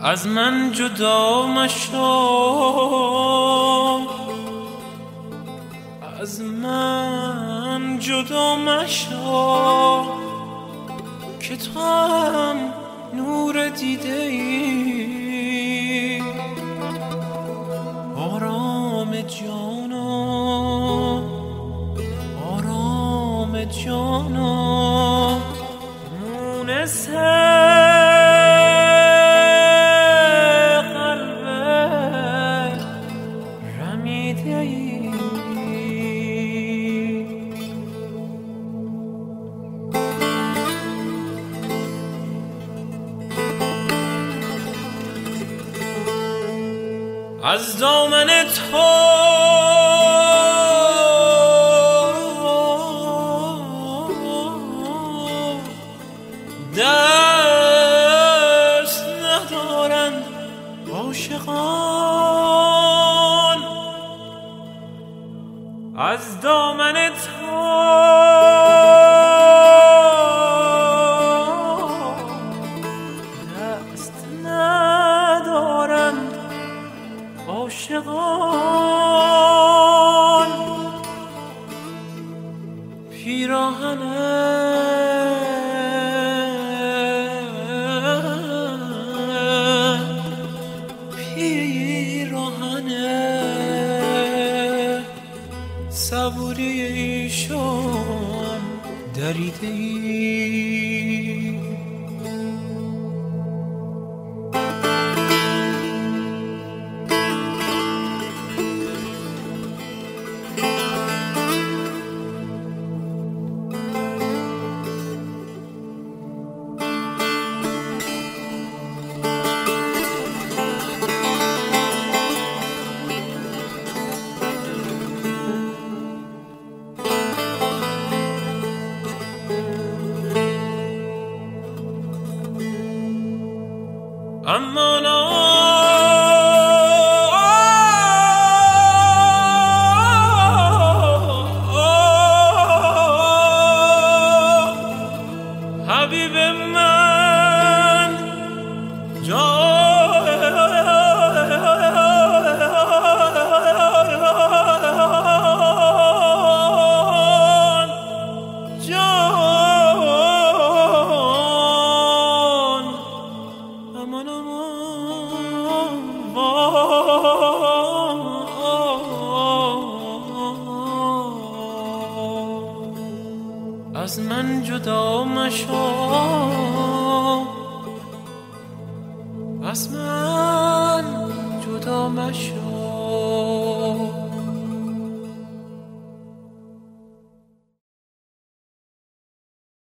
از من جدا مشو، از من جدا مشو، که تو هم نور دیده ای. آرام جانا، آرام جانا، مونس قلب رمیده ای. از دامن تو دست ندارند عاشقان، از دامن تو دست ندارند عاشقان. پیراهن صبوریشان دریده ای. اما حبیب من از من جدا مشو، از من جدا مشو.